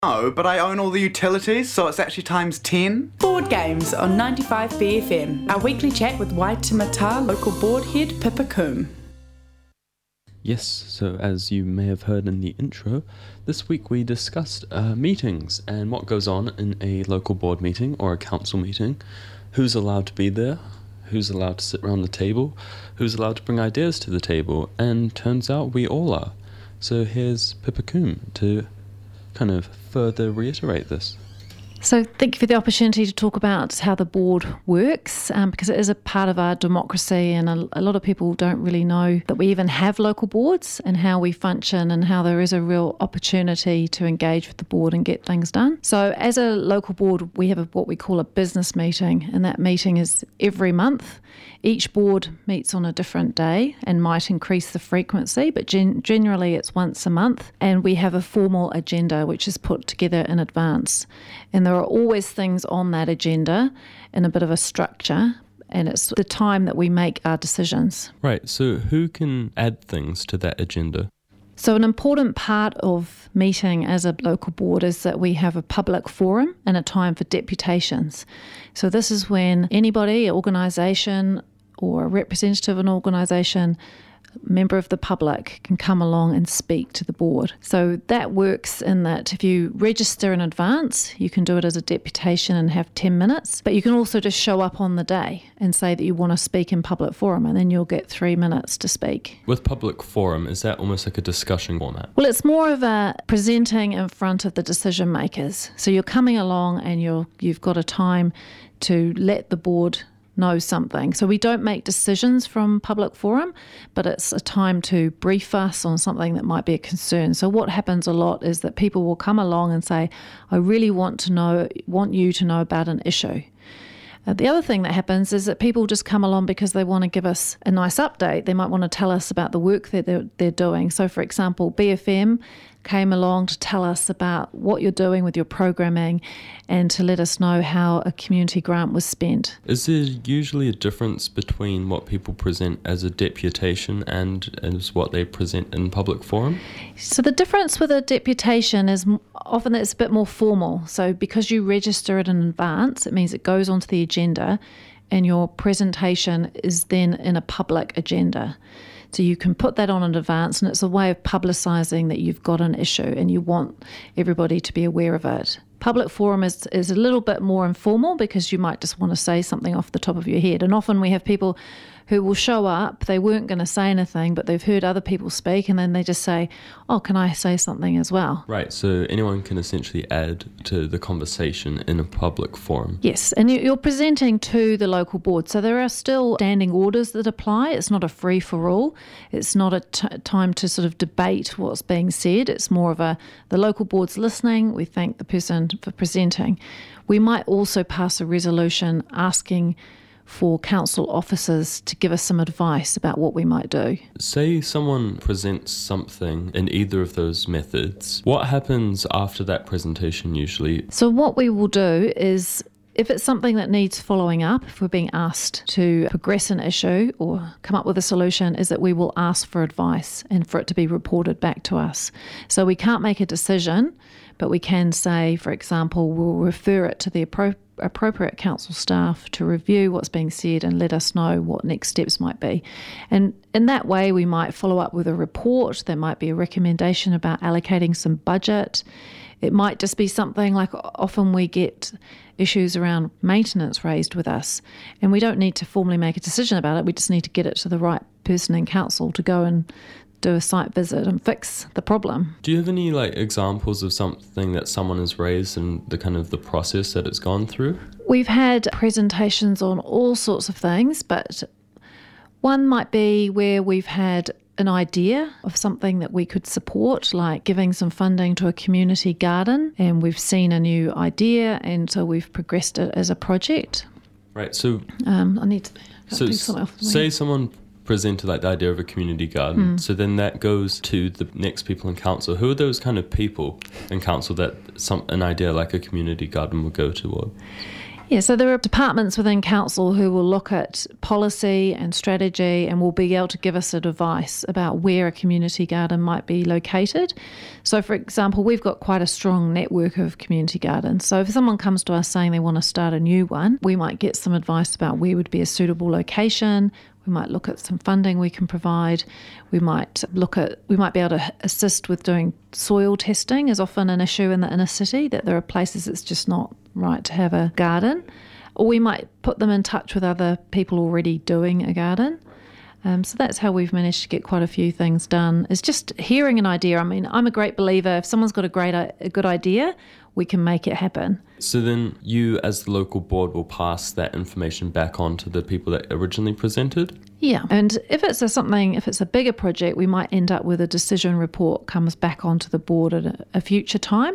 No, but I own all the utilities, so it's actually times 10. Board Games on 95BFM, our weekly chat with Waitemata local board head Pippa Coombe. Yes, so as you may have heard in the intro, this week we discussed meetings and what goes on in a local board meeting or a council meeting, who's allowed to be there, who's allowed to sit around the table, who's allowed to bring ideas to the table, and turns out we all are. So here's Pippa Coombe to kind of further reiterate this. So thank you for the opportunity to talk about how the board works, because it is a part of our democracy, and a lot of people don't really know that we even have local boards and how we function and how there is a real opportunity to engage with the board and get things done. So as a local board, we have what we call a business meeting, and that meeting is every month. Each board meets on a different day and might increase the frequency, but generally it's once a month, and we have a formal agenda which is put together in advance. And there are always things on that agenda in a bit of a structure, and it's the time that we make our decisions. Right, so who can add things to that agenda? So an important part of meeting as a local board is that we have a public forum and a time for deputations. So this is when anybody, organisation or a representative of an organisation, member of the public, can come along and speak to the board. So that works in that if you register in advance, you can do it as a deputation and have 10 minutes, but you can also just show up on the day and say that you want to speak in public forum, and then you'll get 3 minutes to speak. With public forum, is that almost like a discussion format? Well, it's more of a presenting in front of the decision makers. So you're coming along and you've got a time to let the board know something. So we don't make decisions from public forum, but it's a time to brief us on something that might be a concern. So what happens a lot is that people will come along and say, I really want you to know about an issue. The other thing that happens is that people just come along because they want to give us a nice update. They might want to tell us about the work that they're doing. So, for example, BFM came along to tell us about what you're doing with your programming and to let us know how a community grant was spent. Is there usually a difference between what people present as a deputation and as what they present in public forum? So the difference with a deputation is often it's a bit more formal. So because you register it in advance, it means it goes onto the agenda and your presentation is then in a public agenda. So you can put that on in advance, and it's a way of publicising that you've got an issue and you want everybody to be aware of it. Public forum is a little bit more informal because you might just want to say something off the top of your head. And often we have people who will show up, they weren't going to say anything, but they've heard other people speak, and then they just say, oh, can I say something as well? Right, so anyone can essentially add to the conversation in a public forum. Yes, and you're presenting to the local board. So there are still standing orders that apply. It's not a free-for-all. It's not a time to sort of debate what's being said. It's more of the local board's listening. We thank the person for presenting. We might also pass a resolution asking for council officers to give us some advice about what we might do. Say someone presents something in either of those methods. What happens after that presentation usually? So what we will do is, if it's something that needs following up, if we're being asked to progress an issue or come up with a solution, is that we will ask for advice and for it to be reported back to us. So we can't make a decision, but we can say, for example, we'll refer it to the appropriate council staff to review what's being said and let us know what next steps might be. And in that way, we might follow up with a report. There might be a recommendation about allocating some budget. It might just be something like, often we get issues around maintenance raised with us, and we don't need to formally make a decision about it. We just need to get it to the right person in council to go and do a site visit and fix the problem. Do you have any examples of something that someone has raised and the process that it's gone through? We've had presentations on all sorts of things, but one might be where we've had an idea of something that we could support, like giving some funding to a community garden, and we've seen a new idea, and so we've progressed it as a project. Right, so say someone presented the idea of a community garden, so then that goes to the next people in council. Who are those kind of people in council that an idea like a community garden would go toward? Yeah, so there are departments within council who will look at policy and strategy and will be able to give us advice about where a community garden might be located. So, for example, we've got quite a strong network of community gardens. So if someone comes to us saying they want to start a new one, we might get some advice about where would be a suitable location. We might look at some funding we can provide. We might be able to assist with doing soil testing, is often an issue in the inner city, that there are places it's just not right to have a garden. Or we might put them in touch with other people already doing a garden. So that's how we've managed to get quite a few things done. It's just hearing an idea. I mean, I'm a great believer, if someone's got a good idea, we can make it happen. So then you as the local board will pass that information back on to the people that originally presented? Yeah, and if it's a bigger project, we might end up with a decision report comes back onto the board at a future time.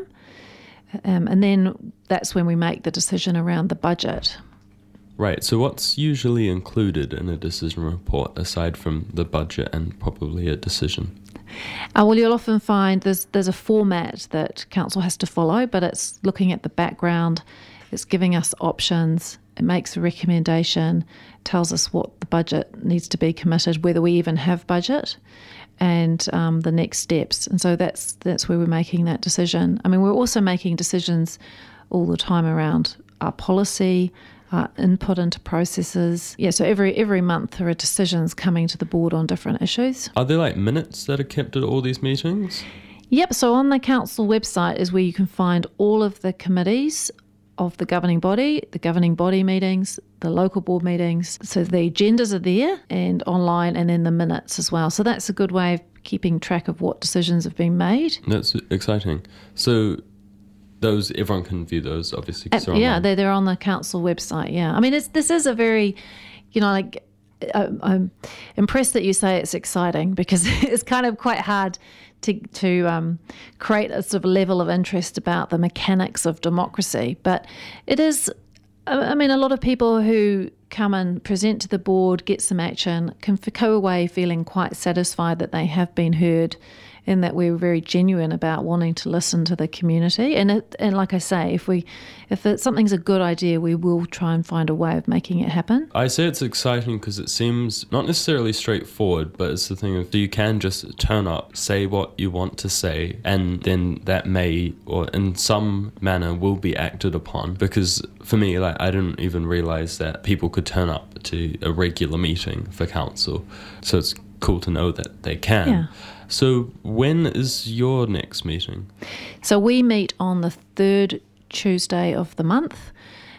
And then that's when we make the decision around the budget. Right, so what's usually included in a decision report aside from the budget and probably a decision? Well, you'll often find there's a format that council has to follow, but it's looking at the background, it's giving us options, it makes a recommendation, tells us what the budget needs to be committed, whether we even have budget, and the next steps. And so that's where we're making that decision. I mean, we're also making decisions all the time around our policy, input into processes. Yeah, so every month there are decisions coming to the board on different issues. Are there like minutes that are kept at all these meetings? Yep, so on the council website is where you can find all of the committees of the governing body meetings, the local board meetings. So the agendas are there and online, and then the minutes as well. So that's a good way of keeping track of what decisions have been made. That's exciting. So those, everyone can view those, obviously. Yeah, they're on the council website. Yeah, I mean, this is a very, I'm impressed that you say it's exciting, because it's kind of quite hard to create a sort of level of interest about the mechanics of democracy. But it is, I mean, a lot of people who come and present to the board, get some action, can go away feeling quite satisfied that they have been heard, and that we're very genuine about wanting to listen to the community. And like I say, if something's a good idea, we will try and find a way of making it happen. I say it's exciting because it seems not necessarily straightforward, but it's the thing of you can just turn up, say what you want to say, and then that may, or in some manner, will be acted upon. Because for me, like, I didn't even realise that people could turn up to a regular meeting for council. So it's cool to know that they can. Yeah. So when is your next meeting? So we meet on the third Tuesday of the month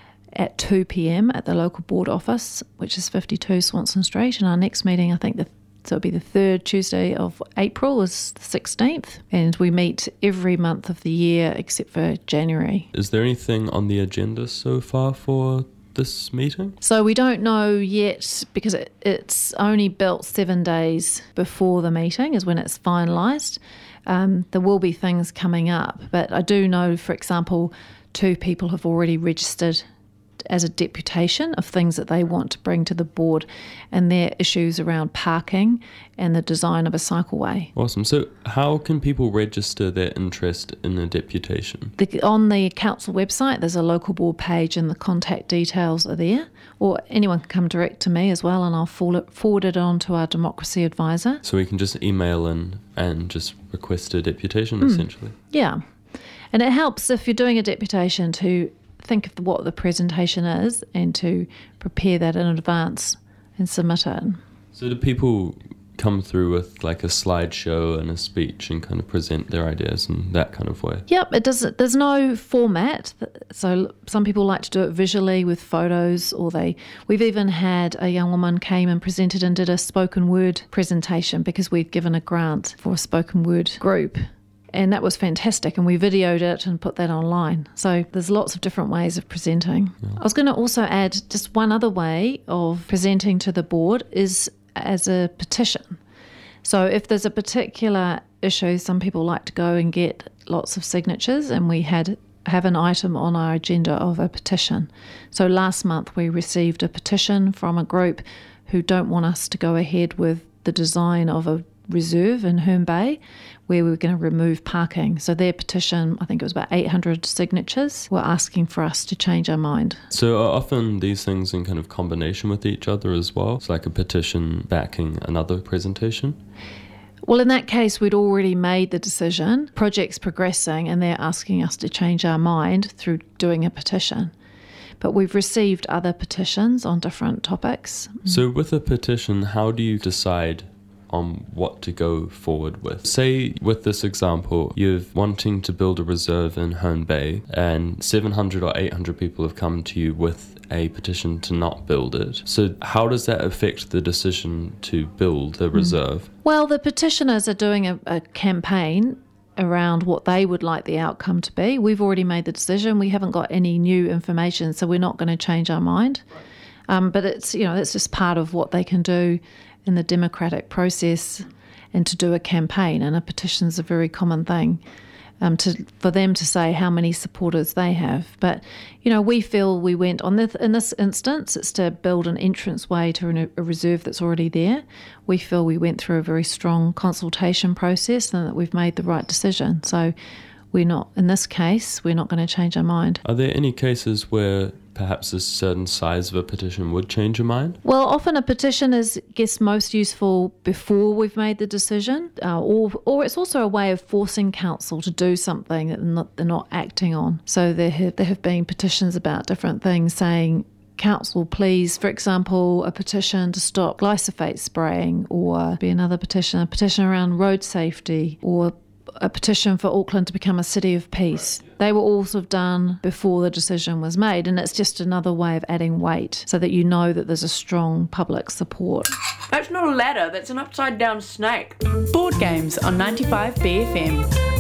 at 2 p.m. at the local board office, which is 52 Swanson Street. And our next meeting, I think, so it'll be the third Tuesday of April, is the 16th. And we meet every month of the year except for January. Is there anything on the agenda so far for this meeting? So we don't know yet, because it's only built 7 days before the meeting is when it's finalised. There will be things coming up, but I do know, for example, 2 people have already registered as a deputation of things that they want to bring to the board, and their issues around parking and the design of a cycleway. Awesome. So how can people register their interest in a deputation? On the council website, there's a local board page and the contact details are there, or anyone can come direct to me as well, and I'll forward it on to our democracy advisor. So we can just email in and just request a deputation, essentially? Yeah. And it helps if you're doing a deputation to think of what the presentation is and to prepare that in advance and submit it. So do people come through with like a slideshow and a speech and kind of present their ideas in that kind of way? Yep, it does. There's no format. So some people like to do it visually with photos, or we've even had a young woman came and presented and did a spoken word presentation because we'd given a grant for a spoken word group. And that was fantastic, and we videoed it and put that online. So there's lots of different ways of presenting. Yeah. I was going to also add just one other way of presenting to the board is as a petition. So if there's a particular issue, some people like to go and get lots of signatures, and we have an item on our agenda of a petition. So last month we received a petition from a group who don't want us to go ahead with the design of a reserve in Herne Bay, where we were going to remove parking. So their petition, I think it was about 800 signatures, were asking for us to change our mind. So are often these things in kind of combination with each other as well? It's like a petition backing another presentation? Well, in that case, we'd already made the decision. Project's progressing and they're asking us to change our mind through doing a petition. But we've received other petitions on different topics. So with a petition, how do you decide on what to go forward with? Say, with this example, you're wanting to build a reserve in Herne Bay and 700 or 800 people have come to you with a petition to not build it. So how does that affect the decision to build the reserve? Well, the petitioners are doing a campaign around what they would like the outcome to be. We've already made the decision. We haven't got any new information, so we're not going to change our mind. But it's just part of what they can do in the democratic process and to do a campaign. And a petition is a very common thing for them to say how many supporters they have. But, we feel we went on this, in this instance, it's to build an entranceway to a reserve that's already there. We feel we went through a very strong consultation process and that we've made the right decision. So in this case, we're not going to change our mind. Are there any cases where perhaps a certain size of a petition would change your mind? Well, often a petition is, I guess, most useful before we've made the decision, or it's also a way of forcing council to do something that they're not acting on. So there have been petitions about different things saying, council, please, for example, a petition to stop glyphosate spraying, or be another petition, a petition around road safety, or a petition for Auckland to become a city of peace. They were all sort of done before the decision was made, and it's just another way of adding weight so that you know that there's a strong public support. That's not a ladder, that's an upside down snake. Board games on 95 BFM.